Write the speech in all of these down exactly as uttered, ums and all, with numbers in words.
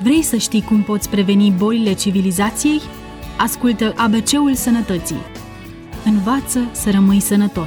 Vrei să știi cum poți preveni bolile civilizației? Ascultă A B C-ul Sănătății. Învață să rămâi sănătos.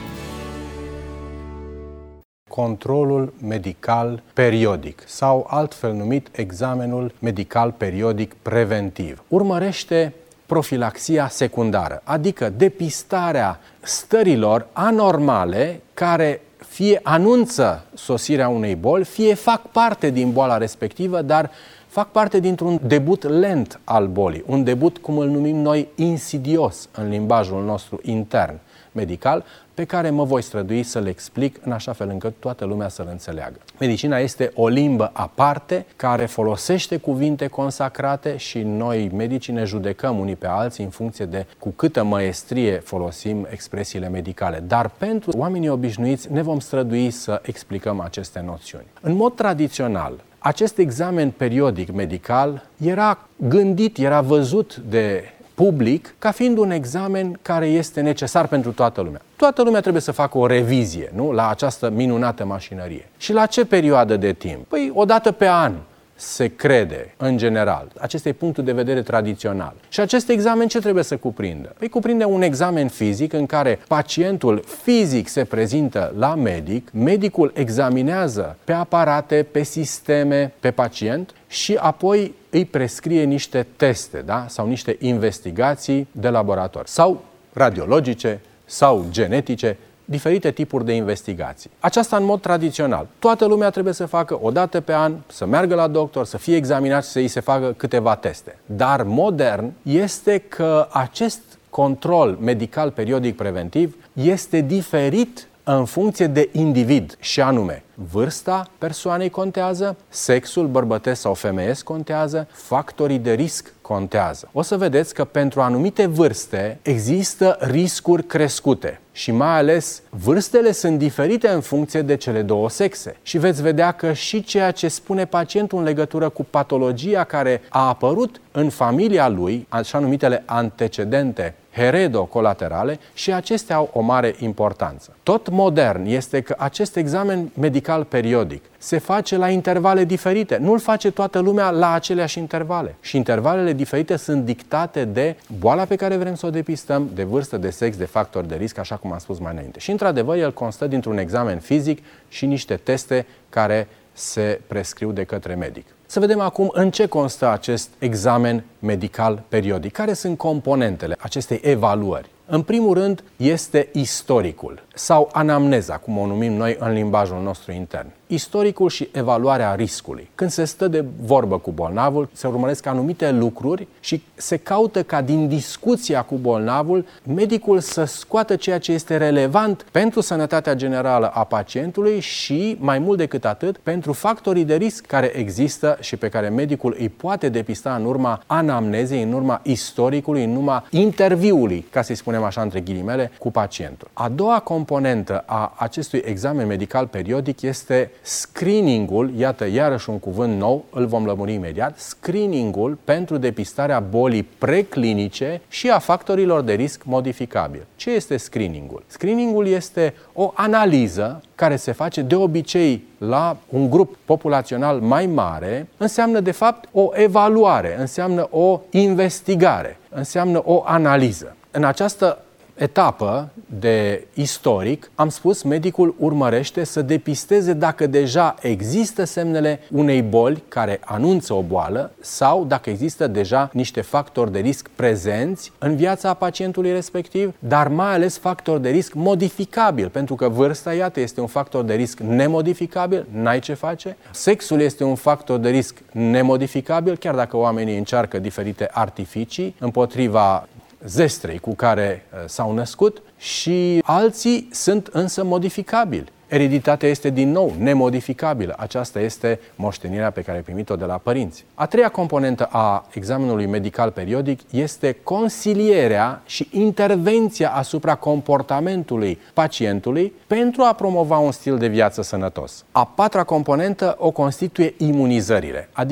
Controlul medical periodic sau altfel numit examenul medical periodic preventiv urmărește profilaxia secundară, adică depistarea stărilor anormale care fie anunță sosirea unei boli, fie fac parte din boala respectivă, dar fac parte dintr-un debut lent al bolii, un debut, cum îl numim noi, insidios în limbajul nostru intern medical, pe care mă voi strădui să-l explic în așa fel încât toată lumea să-l înțeleagă. Medicina este o limbă aparte care folosește cuvinte consacrate și noi, medicii, ne judecăm unii pe alții în funcție de cu câtă măestrie folosim expresiile medicale. Dar pentru oamenii obișnuiți ne vom strădui să explicăm aceste noțiuni. În mod tradițional, acest examen periodic medical era gândit, era văzut de public ca fiind un examen care este necesar pentru toată lumea. Toată lumea trebuie să facă o revizie, nu? La această minunată mașinărie. Și la ce perioadă de timp? Păi, o dată pe an se crede, în general. Acesta e punctul de vedere tradițional. Și acest examen ce trebuie să cuprindă? Păi cuprinde un examen fizic în care pacientul fizic se prezintă la medic, medicul examinează pe aparate, pe sisteme, pe pacient și apoi îi prescrie niște teste, da? Sau niște investigații de laborator, sau radiologice, sau genetice, diferite tipuri de investigații. Aceasta în mod tradițional. Toată lumea trebuie să facă o dată pe an, să meargă la doctor, să fie examinat și să îi se facă câteva teste. Dar modern este că acest control medical periodic preventiv este diferit în funcție de individ și anume vârsta persoanei contează, sexul bărbătesc sau femeiesc contează, factorii de risc contează. O să vedeți că pentru anumite vârste există riscuri crescute și mai ales vârstele sunt diferite în funcție de cele două sexe. Și veți vedea că și ceea ce spune pacientul în legătură cu patologia care a apărut în familia lui, așa numitele antecedente heredocolaterale, și acestea au o mare importanță. Tot modern este că acest examen medical periodic se face la intervale diferite. Nu-l face toată lumea la aceleași intervale. Și intervalele diferite sunt dictate de boala pe care vrem să o depistăm, de vârstă, de sex, de factori de risc, așa cum am spus mai înainte. Și într-adevăr el constă dintr-un examen fizic și niște teste care se prescriu de către medic. Să vedem acum în ce constă acest examen medical periodic. Care sunt componentele acestei evaluări? În primul rând este istoricul sau anamneza, cum o numim noi în limbajul nostru intern. Istoricul și evaluarea riscului. Când se stă de vorbă cu bolnavul, se urmăresc anumite lucruri și se caută ca din discuția cu bolnavul, medicul să scoată ceea ce este relevant pentru sănătatea generală a pacientului și, mai mult decât atât, pentru factorii de risc care există și pe care medicul îi poate depista în urma anamnezei, în urma istoricului, în urma interviului, ca să-i spunem așa între ghilimele, cu pacientul. A doua componentă a acestui examen medical periodic este screeningul, iată iarăși un cuvânt nou, îl vom lămuri imediat, screeningul pentru depistarea bolii preclinice și a factorilor de risc modificabili. Ce este screeningul? Screeningul este o analiză care se face de obicei la un grup populațional mai mare, înseamnă de fapt o evaluare, înseamnă o investigare, înseamnă o analiză. În această etapă de istoric, am spus, medicul urmărește să depisteze dacă deja există semnele unei boli care anunță o boală sau dacă există deja niște factori de risc prezenți în viața pacientului respectiv, dar mai ales factori de risc modificabil, pentru că vârsta, iată, este un factor de risc nemodificabil, n-ai ce face. Sexul este un factor de risc nemodificabil, chiar dacă oamenii încearcă diferite artificii împotriva zestrei cu care uh, s-au născut, și alții sunt însă modificabili. Ereditatea este din nou nemodificabilă. Aceasta este moștenirea pe care ai primit-o de la părinți. A treia componentă a examenului medical periodic este consilierea și intervenția asupra comportamentului pacientului pentru a promova un stil de viață sănătos. A patra componentă o constituie imunizările, adică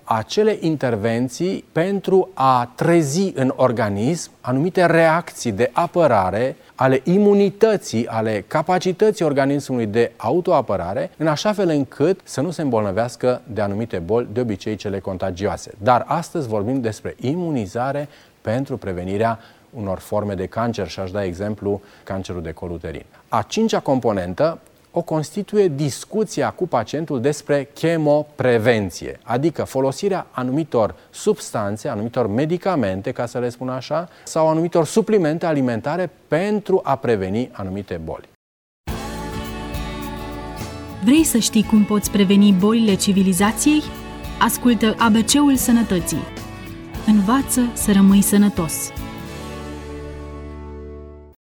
acele intervenții pentru a trezi în organism anumite reacții de apărare ale imunității, ale capacității organismului de autoapărare, în așa fel încât să nu se îmbolnăvească de anumite boli, de obicei cele contagioase. Dar astăzi vorbim despre imunizare pentru prevenirea unor forme de cancer și aș da exemplu cancerul de col uterin. A cincea componentă o constituie discuția cu pacientul despre chemoprevenție, adică folosirea anumitor substanțe, anumitor medicamente, ca să le spun așa, sau anumitor suplimente alimentare pentru a preveni anumite boli. Vrei să știi cum poți preveni bolile civilizației? Ascultă A B C-ul Sănătății. Învață să rămâi sănătos.